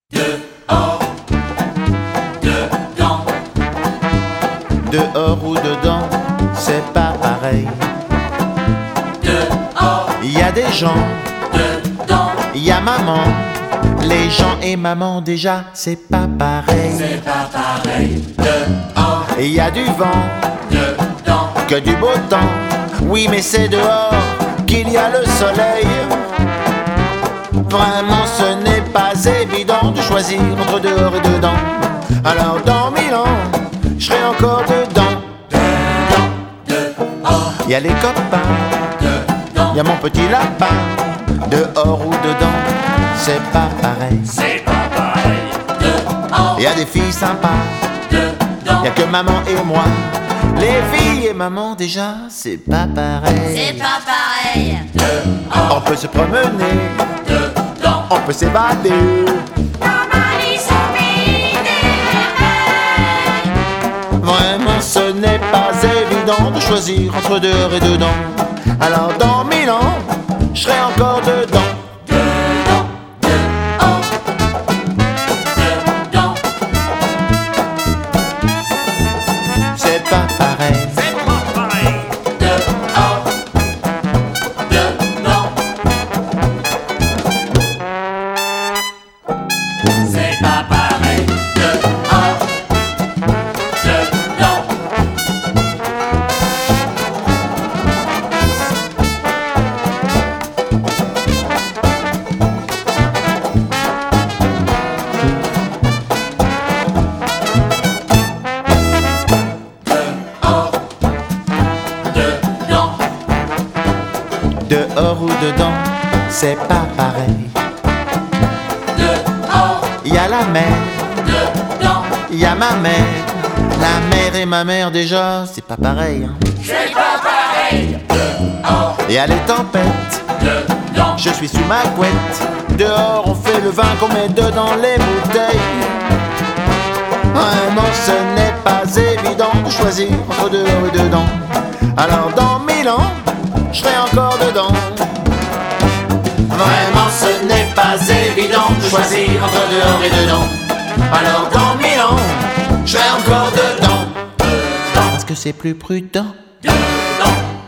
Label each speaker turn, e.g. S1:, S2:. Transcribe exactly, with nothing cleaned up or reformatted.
S1: Dehors, dedans.
S2: Dehors ou dedans, c'est pas pareil.
S1: Dehors,
S2: Il y a des gens,
S1: dedans.
S2: il y a maman. Les gens et maman déjà, c'est pas pareil.
S1: C'est pas pareil. Dehors,
S2: Et il y a du vent,
S1: dedans.
S2: que du beau temps. Oui, mais c'est dehors qu'il y a le soleil. Vraiment, ce n'est pas évident de choisir entre dehors et dedans. Alors dans mille ans, je serai encore dedans.
S1: Dedans, dehors,
S2: Il y a les copains,
S1: dedans.
S2: il y a mon petit lapin. Dehors ou dedans, c'est pas pareil.
S1: C'est pas pareil. Dehors,
S2: Il y a des filles sympas,
S1: dedans.
S2: il y a que maman et moi. Les filles et maman déjà, c'est pas pareil.
S3: C'est pas pareil.
S1: Dehors,
S2: On peut se promener,
S1: dedans.
S2: on peut s'évader. Vraiment, ce n'est pas évident de choisir entre dehors et dedans. Alors dans mille ans, je serai encore dedans.
S1: Dedans, dehors, dedans.
S2: C'est pas pareil.
S1: C'est pas pareil. Dehors, dedans. C'est pas pareil. Dehors, dedans. Dehors, dedans.
S2: Dehors ou dedans, c'est pas pareil.
S1: Dehors,
S2: Il y a la mer,
S1: dedans.
S2: il y a ma mère. La mère et ma mère déjà, c'est pas pareil. Hein.
S1: C'est pas pareil. Dehors,
S2: Il y a les tempêtes,
S1: dedans.
S2: je suis sous ma couette. Dehors, on fait le vin qu'on met dedans les bouteilles. Vraiment, ce n'est pas évident de choisir entre dehors et dedans. Alors dans mille ans, je serai encore dedans. Vraiment, ce n'est pas évident de choisir entre dehors et dedans. Alors dans mille ans, je serai encore dedans. Parce que c'est plus prudent.
S1: Dedans.